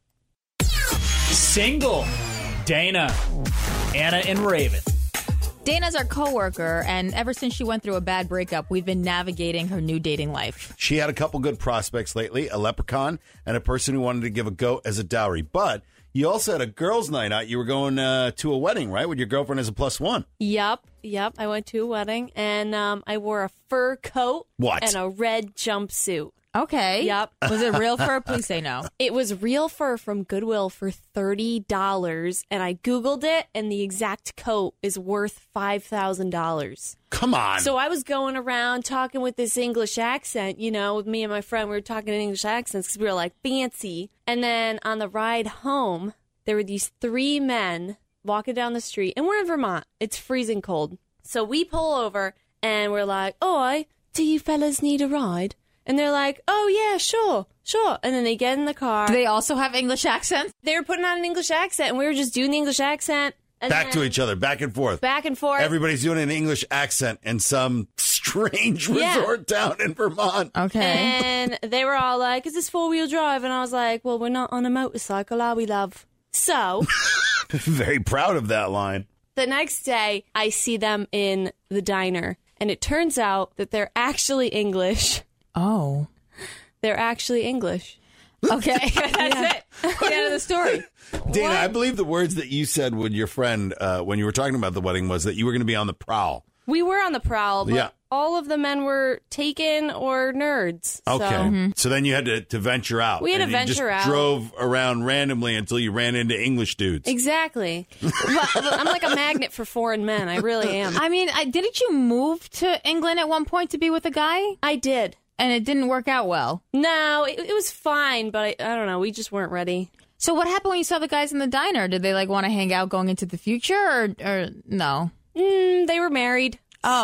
Speaker 1: Single. Dana. Anna and Raven.
Speaker 3: Dana's our coworker, and ever since she went through a bad breakup, we've been navigating her new dating life.
Speaker 4: She had a couple good prospects lately, a leprechaun and a person who wanted to give a goat as a dowry. But you also had a girls' night out. You were going uh, to a wedding, right, with your girlfriend as a plus one.
Speaker 16: Yep, yep. I went to a wedding, and um, I wore a fur coat
Speaker 4: What?
Speaker 16: and a red jumpsuit.
Speaker 3: Okay.
Speaker 16: Yep.
Speaker 3: Was it real fur? Please say no.
Speaker 16: It was real fur from Goodwill for thirty dollars, and I Googled it, and the exact coat is worth five thousand dollars.
Speaker 4: Come on.
Speaker 16: So I was going around talking with this English accent, you know, with me and my friend. We were talking in English accents because we were like fancy. And then on the ride home, there were these three men walking down the street, and we're in Vermont. It's freezing cold. So we pull over, and we're like, "Oi, do you fellas need a ride?" And they're like, "Oh, yeah, sure, sure." And then they get in the car.
Speaker 3: Do they also have English accents?
Speaker 16: They were putting on an English accent, and we were just doing the English accent. And
Speaker 4: Back
Speaker 16: then
Speaker 4: to each other, back and forth.
Speaker 16: Back and forth.
Speaker 4: Everybody's doing an English accent in some strange
Speaker 16: Yeah.
Speaker 4: resort town in Vermont.
Speaker 3: Okay.
Speaker 16: And they were all like, "Is this four-wheel drive?" And I was like, "Well, we're not on a motorcycle, are we, love?" So
Speaker 4: Very proud of that line.
Speaker 16: the next day, I see them in the diner, and it turns out that they're actually English.
Speaker 3: Oh.
Speaker 16: They're actually English.
Speaker 3: Okay, that's it. The end of the story.
Speaker 4: Dana, I believe the words that you said with your friend uh, when you were talking about the wedding was that you were going to be on the prowl.
Speaker 16: We were on the prowl, but
Speaker 4: Yeah.
Speaker 16: all of the men were taken or nerds.
Speaker 4: Okay.
Speaker 16: So.
Speaker 4: So then you had to, to venture out.
Speaker 16: We had to
Speaker 4: and you
Speaker 16: venture
Speaker 4: just
Speaker 16: out.
Speaker 4: drove around randomly until you ran into English dudes.
Speaker 16: Exactly. But I'm like a magnet for foreign men. I really am.
Speaker 3: I mean, I, didn't you move to England at one point to be with a guy?
Speaker 16: I did.
Speaker 3: And it didn't work out well.
Speaker 16: No, it, it was fine, but I, I don't know. We just weren't ready.
Speaker 3: So what happened when you saw the guys in the diner? Did they like want to hang out going into the future, or, or no?
Speaker 16: Mm, they were married.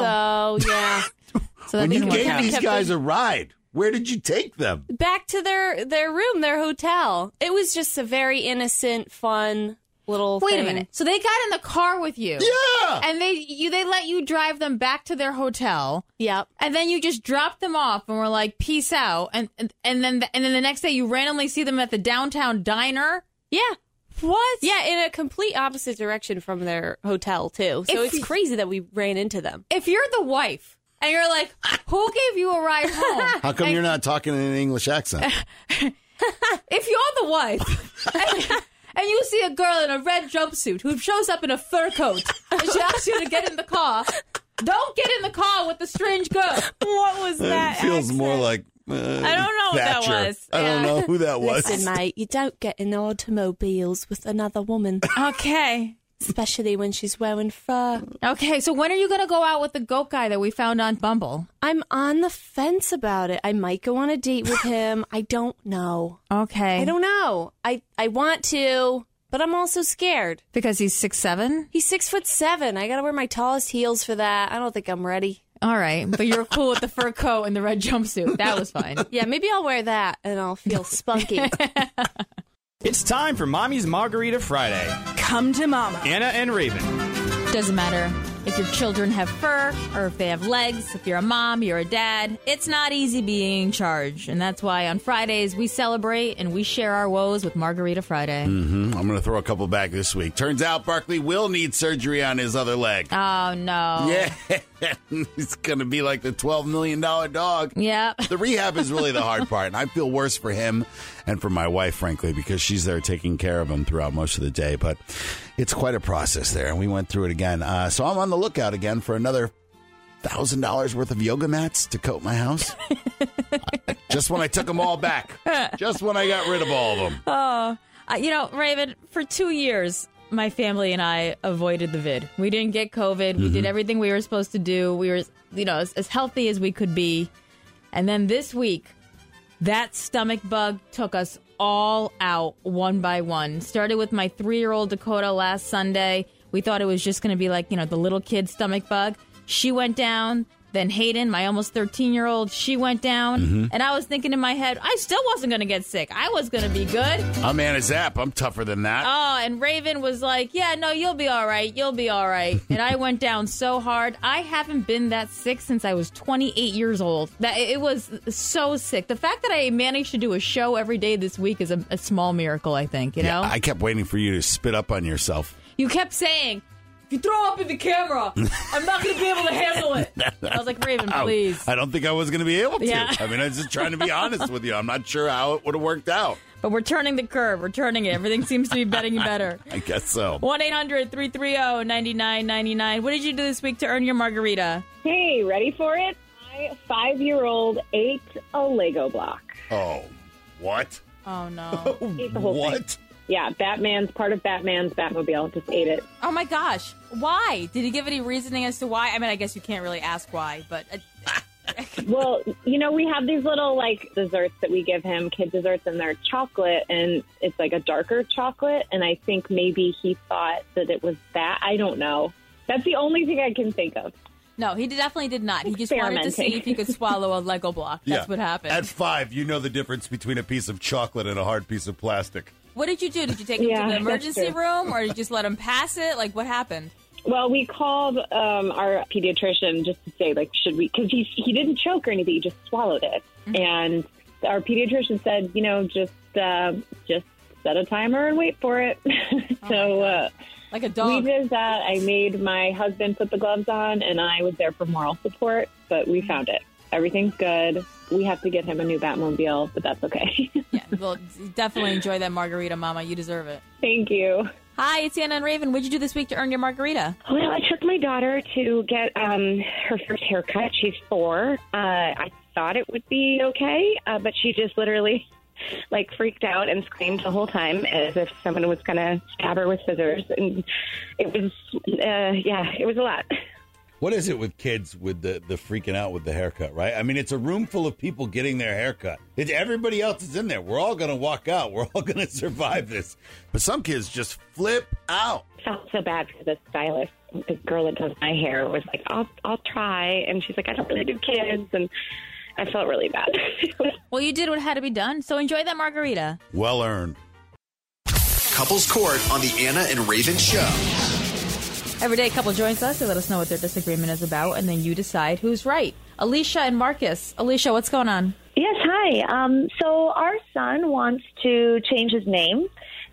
Speaker 3: Oh.
Speaker 16: So, yeah.
Speaker 3: So that
Speaker 4: when you
Speaker 3: didn't work
Speaker 4: gave
Speaker 3: out.
Speaker 4: these guys a ride, where did you take them?
Speaker 16: Back to their, their room, their hotel. It was just a very innocent, fun little
Speaker 3: Wait
Speaker 16: thing.
Speaker 3: a minute. So they got in the car with you.
Speaker 4: Yeah.
Speaker 3: And they you they let you drive them back to their hotel.
Speaker 16: Yep.
Speaker 3: And then you just dropped them off and were like, "Peace out." And and, and then the, and then the next day you randomly see them at the downtown diner.
Speaker 16: Yeah.
Speaker 3: What?
Speaker 16: Yeah, in a complete opposite direction from their hotel, too. So
Speaker 3: If
Speaker 16: it's
Speaker 3: you-
Speaker 16: crazy that we ran into them.
Speaker 3: If you're the wife and you're like, "Who gave you a ride home?"
Speaker 4: How come
Speaker 3: And
Speaker 4: you're not talking in an English accent?
Speaker 3: If you're the wife and, and you see a girl in a red jumpsuit who shows up in a fur coat and she asks you to get in the car, don't get in the car with the strange girl.
Speaker 16: What was
Speaker 4: It feels more like uh,
Speaker 16: I don't know what that
Speaker 4: Thatcher.
Speaker 16: was.
Speaker 4: I don't
Speaker 16: Yeah.
Speaker 4: know who that was.
Speaker 16: Listen, mate, you don't get in automobiles with another woman.
Speaker 3: Okay.
Speaker 16: Especially when she's wearing fur.
Speaker 3: Okay, so when are you going to go out with the goat guy that we found on Bumble?
Speaker 16: I'm on the fence about it. I might go on a date with him. I don't know.
Speaker 3: Okay.
Speaker 16: I don't know. I, I want to, but I'm also scared.
Speaker 3: Because he's six seven?
Speaker 16: He's six foot seven. I got to wear my tallest heels for that. I don't think I'm ready.
Speaker 3: All right, but you're cool with the fur coat and the red jumpsuit. That was fine.
Speaker 16: Yeah, maybe I'll wear that and I'll feel spunky.
Speaker 6: It's time for Mommy's Margarita Friday.
Speaker 17: Come to Mama.
Speaker 6: Anna and Raven.
Speaker 3: Doesn't matter if your children have fur or if they have legs, if you're a mom, you're a dad. It's not easy being in charge. And that's why on Fridays we celebrate and we share our woes with Margarita Friday.
Speaker 4: Mm-hmm. I'm going to throw a couple back this week. Turns out Barkley will need surgery on his other leg.
Speaker 3: Oh, no.
Speaker 4: Yeah. It's going to be like the twelve million dollars dog.
Speaker 3: Yep.
Speaker 4: The rehab is really the hard part. And I feel worse for him and for my wife, frankly, because she's there taking care of him throughout most of the day. But it's quite a process there. And we went through it again. Uh, so I'm on the lookout again for another one thousand dollars worth of yoga mats to coat my house. Just when I took them all back. Just when I got rid of all of them.
Speaker 3: Oh, uh, you know, Raven, for two years, my family and I avoided the vid. We didn't get COVID. We
Speaker 4: Mm-hmm.
Speaker 3: did everything we were supposed to do. We were, you know, as, as healthy as we could be. And then this week, that stomach bug took us all out one by one. Started with my three-year-old Dakota last Sunday. We thought it was just going to be like, you know, the little kid stomach bug. She went down. Then Hayden, my almost thirteen-year-old, she went down.
Speaker 4: Mm-hmm.
Speaker 3: And I was thinking in my head, I still wasn't going to get sick. I was going to be good.
Speaker 4: I'm Anna Zapp. I'm tougher than that.
Speaker 3: Oh, and Raven was like, yeah, no, you'll be all right. You'll be all right. And I went down so hard. I haven't been that sick since I was twenty-eight years old. That It was so sick. The fact that I managed to do a show every day this week is a, a small miracle, I think, you
Speaker 4: yeah,
Speaker 3: know?
Speaker 4: I kept waiting for you to spit up on yourself.
Speaker 3: You kept saying, if you throw up in the camera, I'm not going to be able to handle it. I was like, Raven, please.
Speaker 4: I don't think I was going to be able to.
Speaker 3: Yeah.
Speaker 4: I mean, I was just trying to be honest with you. I'm not sure how it would have worked out.
Speaker 3: But we're turning the curve. We're turning it. Everything seems to be getting better.
Speaker 4: I guess so.
Speaker 3: one eight hundred three three zero nine nine nine nine. What did you do this week to earn your margarita?
Speaker 7: Hey, ready for it? My five-year-old ate a Lego block.
Speaker 4: Oh, what?
Speaker 3: Oh, no.
Speaker 7: Ate the whole
Speaker 4: What?
Speaker 7: thing. Yeah, Batman's part of Batman's Batmobile. Just ate it.
Speaker 3: Oh, my gosh. Why? Did he give any reasoning as to why? I mean, I guess you can't really ask why, but... Uh,
Speaker 7: Well, you know, we have these little, like, desserts that we give him, kid desserts, and they're chocolate, and it's like a darker chocolate, and I think maybe he thought that it was that. I don't know. That's the only thing I can think of.
Speaker 3: no, he definitely did not. He just wanted to see if he could swallow a Lego block. That's
Speaker 4: Yeah.
Speaker 3: what happened.
Speaker 4: At five, you know the difference between a piece of chocolate and a hard piece of plastic.
Speaker 3: What did you do? Did you take him
Speaker 7: Yeah,
Speaker 3: to the
Speaker 7: that's
Speaker 3: emergency
Speaker 7: true.
Speaker 3: room, or did you just let him pass it? Like, what happened?
Speaker 7: Well, we called um, our pediatrician just to say, like, should we? Because he he didn't choke or anything; he just swallowed it.
Speaker 3: Mm-hmm.
Speaker 7: And our pediatrician said, you know, just uh, just set a timer and wait for it. so, uh,
Speaker 3: like a dog.
Speaker 7: We did that. I made my husband put the gloves on, and I was there for moral support. But we found it. Everything's good. We have to get him a new Batmobile, but that's okay.
Speaker 3: Yeah, well, definitely enjoy that margarita, Mama. You deserve it.
Speaker 7: Thank you.
Speaker 3: Hi, it's Anna and Raven. What'd you do this week to earn your margarita?
Speaker 17: Well, I took my daughter to get um, her first haircut. She's four. Uh, I thought it would be okay, uh, but she just literally, like, freaked out and screamed the whole time as if someone was going to stab her with scissors. And it was, uh, yeah, it was a lot.
Speaker 4: What is it with kids with the, the freaking out with the haircut, right? I mean, it's a room full of people getting their haircut. It, everybody else is in there. We're all going to walk out. We're all going to survive this. But some kids just flip out.
Speaker 17: I felt so bad for the stylist. The girl that does my hair was like, I'll, I'll try. And she's like, I don't really do kids. And I felt really bad.
Speaker 3: Well, you did what had to be done, so enjoy that margarita.
Speaker 4: Well earned.
Speaker 18: Couples Court on the Anna and Raven Show.
Speaker 3: Every day, a couple joins us. They let us know what their disagreement is about, and then you decide who's right. Alicia and Marcus. Alicia, what's going on?
Speaker 19: Yes, hi. Um, so our son wants to change his name,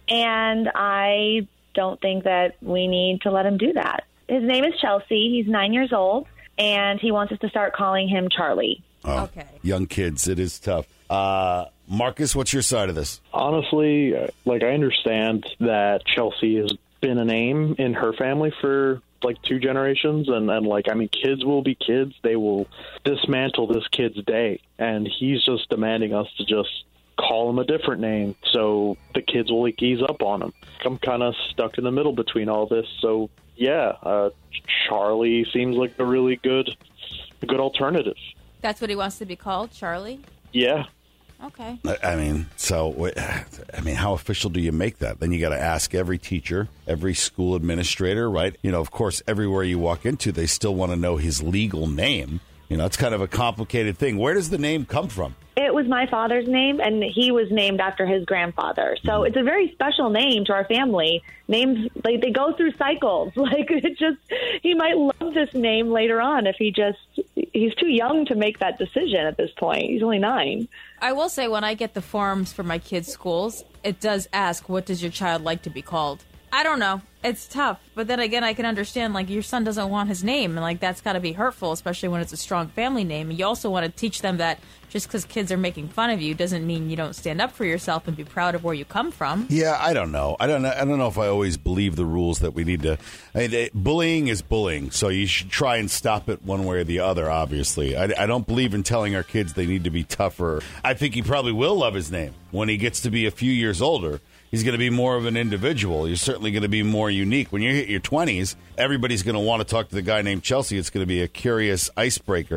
Speaker 19: and I don't think that we need to let him do that. His name is Chelsea. He's nine years old, and he wants us to start calling him Charlie.
Speaker 4: Oh,
Speaker 3: okay.
Speaker 4: Young kids, it is tough. Uh, Marcus, what's your side of this?
Speaker 12: Honestly, uh, like, I understand that Chelsea has been a name in her family for like two generations, and, and like, I mean, kids will be kids. They will dismantle this kid's day, and he's just demanding us to just call him a different name so the kids will like ease up on him. I'm kind of stuck in the middle between all this, so yeah, uh, Charlie seems like a really good, a good alternative.
Speaker 3: That's what he wants to be called, Charlie?
Speaker 12: Yeah.
Speaker 3: Okay.
Speaker 4: I mean, so, I mean, how official do you make that? Then you got to ask every teacher, every school administrator, right? You know, of course, everywhere you walk into, they still want to know his legal name. You know, it's kind of a complicated thing. Where does the name come from?
Speaker 19: It was my father's name, and he was named after his grandfather. So it's a very special name to our family. Names, like, they go through cycles. Like, it just, he might love this name later on if he just, he's too young to make that decision at this point. He's only nine.
Speaker 3: I will say, when I get the forms for my kids' schools, it does ask, what does your child like to be called? I don't know. It's tough. But then again, I can understand, like, your son doesn't want his name. And, like, that's got to be hurtful, especially when it's a strong family name. And you also want to teach them that just because kids are making fun of you doesn't mean you don't stand up for yourself and be proud of where you come from.
Speaker 4: Yeah, I don't know. I don't know. I don't know if I always believe the rules that we need to. I mean, it, bullying is bullying, so you should try and stop it one way or the other. Obviously, I, I don't believe in telling our kids they need to be tougher. I think he probably will love his name when he gets to be a few years older. He's going to be more of an individual. He's certainly going to be more unique. When you hit your twenties, everybody's going to want to talk to the guy named Chelsea. It's going to be a curious icebreaker.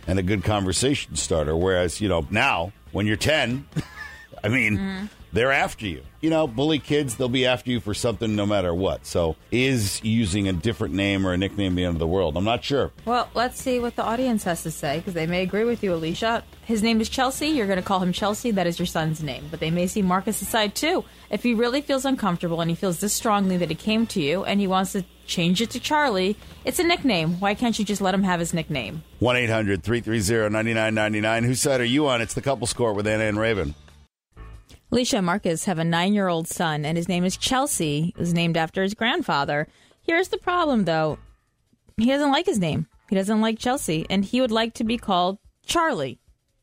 Speaker 4: and a good conversation starter. Whereas, you know, now when you're ten, I mean, mm-hmm. they're after you. You know, bully kids, they'll be after you for something no matter what. So is using a different name or a nickname the end of the world? I'm not sure.
Speaker 3: Well, let's see what the audience has to say, because they may agree with you, Alicia. His name is Chelsea. You're going to call him Chelsea. That is your son's name. But they may see Marcus' side, too. If he really feels uncomfortable and he feels this strongly that he came to you and he wants to change it to Charlie, it's a nickname. Why can't you just let him have his nickname?
Speaker 4: one eight hundred three three zero nine nine nine nine. Whose side are you on? It's the Couple Score with Anna and Raven.
Speaker 3: Alicia and Marcus have a nine-year-old son, and his name is Chelsea. It was named after his grandfather. Here's the problem, though. He doesn't like his name. He doesn't like Chelsea, and he would like to be called Charlie.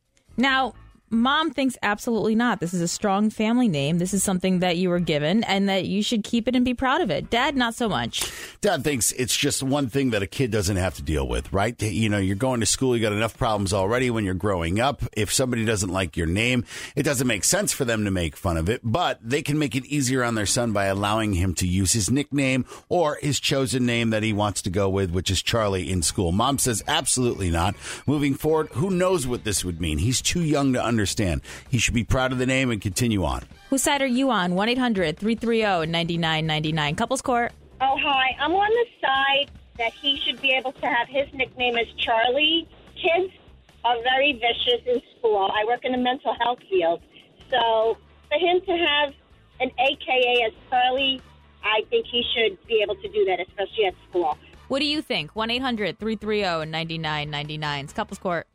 Speaker 3: Now, Mom thinks absolutely not. This is a strong family name. This is something that you were given and that you should keep it and be proud of it. Dad, not so much.
Speaker 4: Dad thinks it's just one thing that a kid doesn't have to deal with, right? You know, you're going to school. You got enough problems already when you're growing up. If somebody doesn't like your name, it doesn't make sense for them to make fun of it, but they can make it easier on their son by allowing him to use his nickname or his chosen name that he wants to go with, which is Charlie in school. Mom says absolutely not. Moving forward, who knows what this would mean? He's too young to understand. He should be proud of the name and continue on.
Speaker 3: Whose side are you on? one eight hundred three three zero nine nine nine nine. Couples Court.
Speaker 14: Oh, hi. I'm on the side that he should be able to have his nickname as Charlie. Kids are very vicious in school. I work in the mental health field. So for him to have an A K A as Charlie, I think he should be able to do that, especially at school.
Speaker 3: What do you think? one eight hundred three three zero nine nine nine nine. It's Couples Court.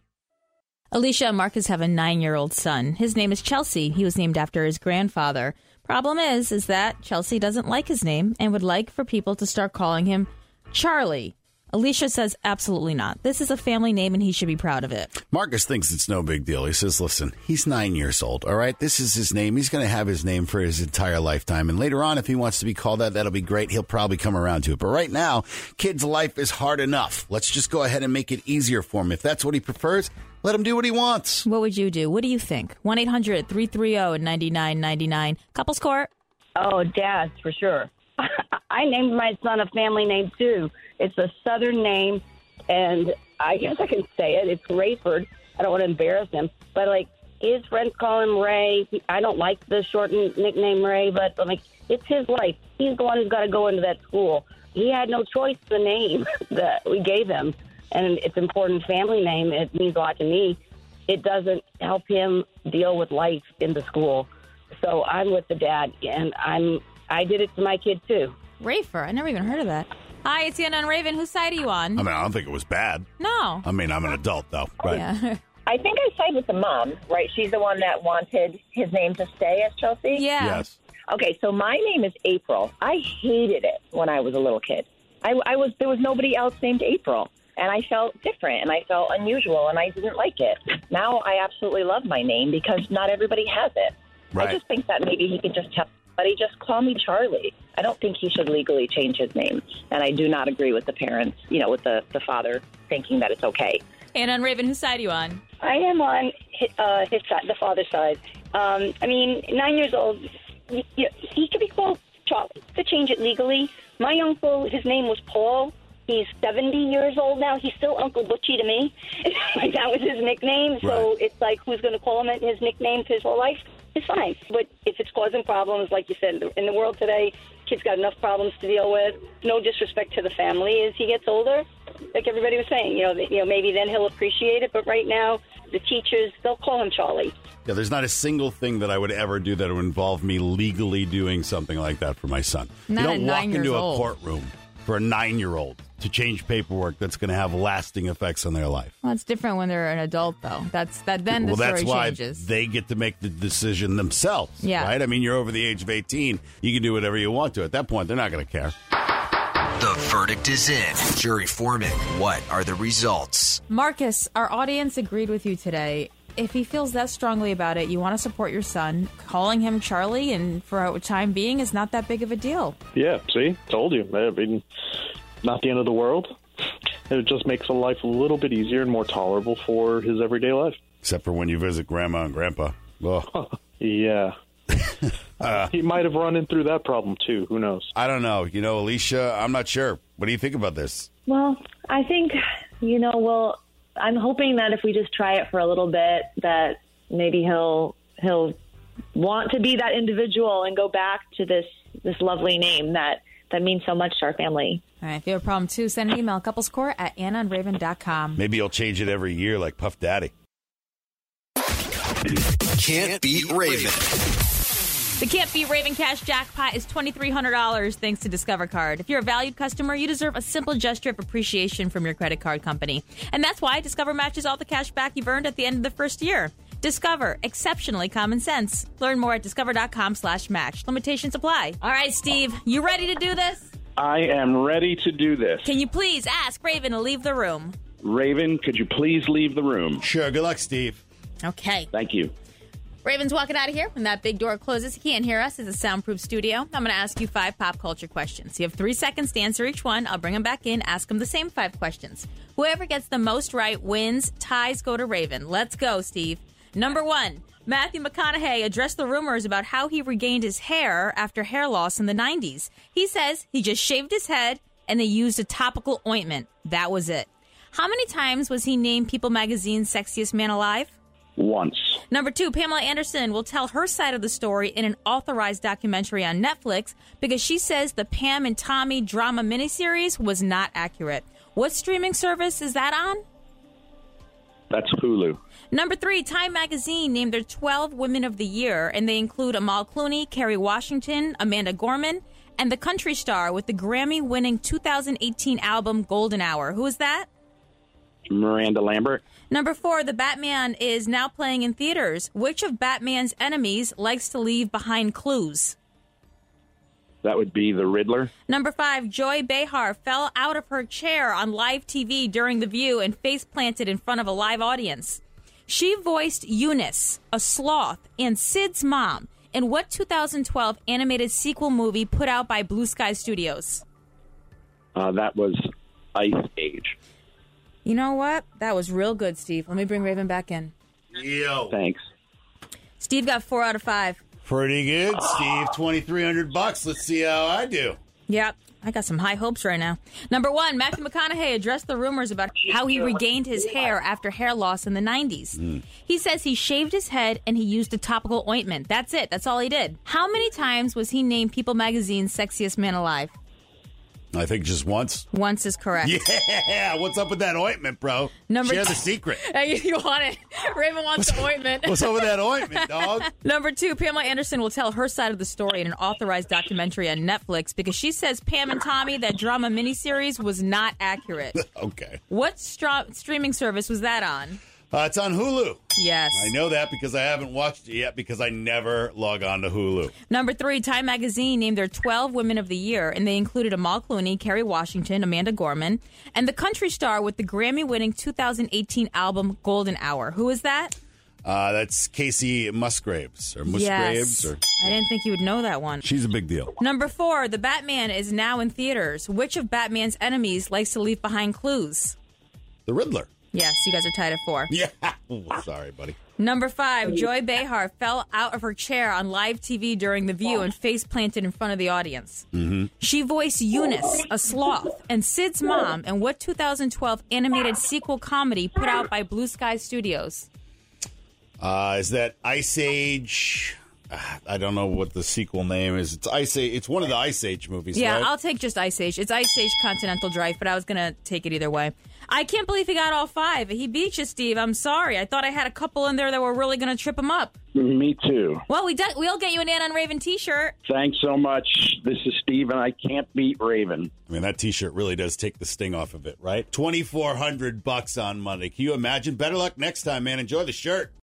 Speaker 3: Alicia and Marcus have a nine-year-old son. His name is Chelsea. He was named after his grandfather. Problem is, is that Chelsea doesn't like his name and would like for people to start calling him Charlie. Alicia says absolutely not. This is a family name and he should be proud of it.
Speaker 4: Marcus thinks it's no big deal. He says, listen, he's nine years old, all right? This is his name. He's going to have his name for his entire lifetime. And later on, if he wants to be called that, that'll be great. He'll probably come around to it. But right now, kid's life is hard enough. Let's just go ahead and make it easier for him. If that's what he prefers, let him do what he wants.
Speaker 3: What would you do? What do you think? one eight hundred three three zero nine nine nine nine. Couples Court.
Speaker 20: Oh, Dad, for sure. I named my son a family name, too. It's a Southern name, and I guess I can say it. It's Rayford. I don't want to embarrass him. But, like, his friends call him Ray. I don't like the shortened nickname Ray, but, like, it's his life. He's the one who's got to go into that school. He had no choice the name that we gave him, and it's an important family name. It means a lot to me. It doesn't help him deal with life in the school. So I'm with the dad, and I'm I did it to my kid, too.
Speaker 3: Rayford? I never even heard of that. Hi, it's Anna and Raven. Whose side are you on?
Speaker 4: I mean, I don't think it was bad.
Speaker 3: No.
Speaker 4: I mean, I'm an adult, though. Right?
Speaker 3: Yeah.
Speaker 21: I think I side with the mom, right? She's the one that wanted his name to stay as Chelsea.
Speaker 3: Yeah.
Speaker 4: Yes.
Speaker 21: Okay, so my name is April. I hated it when I was a little kid. I, I was there was nobody else named April, and I felt different, and I felt unusual, and I didn't like it. Now I absolutely love my name because not everybody has it.
Speaker 4: Right.
Speaker 21: I just think that maybe he could just tell somebody, just call me Charlie. I don't think he should legally change his name, and I do not agree with the parents, you know, with the, the father thinking that it's okay.
Speaker 3: Anna and Raven, whose side are you on?
Speaker 22: I am on his, uh, his side, the father's side. Um, I mean, nine years old, he, he could be called Charlie. To change it legally. My uncle, his name was Paul. He's seventy years old now. He's still Uncle Butchie to me. Like, that was his nickname. So
Speaker 4: Right.
Speaker 22: it's like, who's going to call him his nickname his whole life? It's fine. But if it's causing problems, like you said, in the world today, kids got enough problems to deal with. No disrespect to the family. As he gets older, like everybody was saying, you know, you know, maybe then he'll appreciate it. But right now, the teachers, they'll call him Charlie.
Speaker 4: Yeah, there's not a single thing that I would ever do that would involve me legally doing something like that for my son.
Speaker 3: Not
Speaker 4: you
Speaker 3: at
Speaker 4: don't walk
Speaker 3: nine years
Speaker 4: into a
Speaker 3: old.
Speaker 4: courtroom for a nine-year-old to change paperwork that's going to have lasting effects on their life.
Speaker 3: Well, it's different when they're an adult, though. That's that. Then the
Speaker 4: well, that's
Speaker 3: story
Speaker 4: why
Speaker 3: changes.
Speaker 4: they get to make the decision themselves.
Speaker 3: Yeah.
Speaker 4: Right? I mean, you're over the age of eighteen. You can do whatever you want to. At that point, they're not going to care.
Speaker 18: The verdict is in. Jury foreman, what are the results?
Speaker 3: Marcus, our audience agreed with you today. If he feels that strongly about it, you want to support your son. Calling him Charlie, and for a time being, is not that big of a deal.
Speaker 12: Yeah, see? Told you. I mean, not the end of the world. It just makes the life a little bit easier and more tolerable for his everyday life.
Speaker 4: Except for when you visit Grandma and Grandpa. Ugh.
Speaker 12: Yeah. uh, he might have run in through that problem, too. Who knows?
Speaker 4: I don't know. You know, Alicia, I'm not sure. What do you think about this?
Speaker 19: Well, I think, you know, well, I'm hoping that if we just try it for a little bit, that maybe he'll he'll want to be that individual and go back to this this lovely name that, that means so much to our family.
Speaker 3: All right, if you have a problem, too, send an email, couplescore at anna and raven dot com.
Speaker 4: Maybe he'll change it every year like Puff Daddy.
Speaker 18: Can't beat Raven.
Speaker 3: The Can't Beat Raven Cash Jackpot is twenty-three hundred dollars thanks to Discover Card. If you're a valued customer, you deserve a simple gesture of appreciation from your credit card company. And that's why Discover matches all the cash back you've earned at the end of the first year. Discover. Exceptionally common sense. Learn more at discover.com slash match. Limitations apply. All right, Steve, you ready to do this?
Speaker 5: I am ready to do this.
Speaker 3: Can you please ask Raven to leave the room?
Speaker 5: Raven, could you please leave the room?
Speaker 4: Sure. Good luck, Steve.
Speaker 3: Okay.
Speaker 5: Thank you.
Speaker 3: Raven's walking out of here. When that big door closes, he can't hear us. It's a soundproof studio. I'm going to ask you five pop culture questions. You have three seconds to answer each one. I'll bring him back in, ask him the same five questions. Whoever gets the most right wins. Ties go to Raven. Let's go, Steve. Number one, Matthew McConaughey addressed the rumors about how he regained his hair after hair loss in the nineties. He says he just shaved his head and they used a topical ointment. That was it. How many times was he named People Magazine's Sexiest Man Alive?
Speaker 5: Once.
Speaker 3: Number two, Pamela Anderson will tell her side of the story in an authorized documentary on Netflix because she says the Pam and Tommy drama miniseries was not accurate. What streaming service is that on?
Speaker 5: That's Hulu.
Speaker 3: Number three, Time Magazine named their twelve Women of the Year, and they include Amal Clooney, Kerry Washington, Amanda Gorman, and the country star with the Grammy-winning two thousand eighteen album Golden Hour. Who is that?
Speaker 5: Miranda Lambert.
Speaker 3: Number four, The Batman is now playing in theaters. Which of Batman's enemies likes to leave behind clues?
Speaker 5: That would be the Riddler.
Speaker 3: Number five, Joy Behar fell out of her chair on live T V during The View and face planted in front of a live audience. She voiced Eunice, a sloth, and Sid's mom in what two thousand twelve animated sequel movie put out by Blue Sky Studios?
Speaker 5: Uh, that was Ice Age.
Speaker 3: You know what? That was real good, Steve. Let me bring Raven back in.
Speaker 4: Yo.
Speaker 5: Thanks.
Speaker 3: Steve got four out of five.
Speaker 4: Pretty good, Steve. twenty-three hundred bucks. Let's see how I do.
Speaker 3: Yep. I got some high hopes right now. Number one, Matthew McConaughey addressed the rumors about how he regained his hair after hair loss in the nineties. Mm. He says he shaved his head and he used a topical ointment. That's it. That's all he did. How many times was he named People Magazine's Sexiest Man Alive?
Speaker 4: I think just once.
Speaker 3: Once is correct.
Speaker 4: Yeah, what's up with that ointment, bro?
Speaker 3: Number
Speaker 4: Share
Speaker 3: two.
Speaker 4: the secret.
Speaker 3: Hey, you want it? Raven wants the ointment.
Speaker 4: What's up with that ointment, dog?
Speaker 3: Number two, Pamela Anderson will tell her side of the story in an authorized documentary on Netflix because she says Pam and Tommy, that drama miniseries, was not accurate.
Speaker 4: Okay.
Speaker 3: What stra- streaming service was that on?
Speaker 4: Uh, it's on Hulu.
Speaker 3: Yes.
Speaker 4: I know that because I haven't watched it yet because I never log on to Hulu.
Speaker 3: Number three, Time Magazine named their twelve Women of the Year, and they included Amal Clooney, Kerry Washington, Amanda Gorman, and the country star with the Grammy-winning two thousand eighteen album Golden Hour. Who is that?
Speaker 4: Uh, that's Casey Musgraves. Or Musgraves.
Speaker 3: Yes.
Speaker 4: Or...
Speaker 3: I didn't think you would know that one.
Speaker 4: She's a big deal.
Speaker 3: Number four, The Batman is now in theaters. Which of Batman's enemies likes to leave behind clues?
Speaker 4: The Riddler.
Speaker 3: Yes, you guys are tied at four.
Speaker 4: Yeah. Oh, sorry, buddy.
Speaker 3: Number five, Joy Behar fell out of her chair on live T V during The View and face planted in front of the audience.
Speaker 4: Mm-hmm.
Speaker 3: She voiced Eunice, a sloth, and Sid's mom in what two thousand twelve animated sequel comedy put out by Blue Sky Studios?
Speaker 4: Uh, is that Ice Age? I don't know what the sequel name is. It's Ice Age. It's one of the Ice Age movies,
Speaker 3: Yeah,
Speaker 4: right?
Speaker 3: I'll take just Ice Age. It's Ice Age Continental Drive, but I was going to take it either way. I can't believe he got all five. He beat you, Steve. I'm sorry. I thought I had a couple in there that were really going to trip him up.
Speaker 5: Me too.
Speaker 3: Well, we do- we'll get you an Ann on Raven t-shirt.
Speaker 5: Thanks so much. This is Steve, and I can't beat Raven.
Speaker 4: I mean, that T-shirt really does take the sting off of it, right? twenty-four hundred bucks on Monday. Can you imagine? Better luck next time, man. Enjoy the shirt.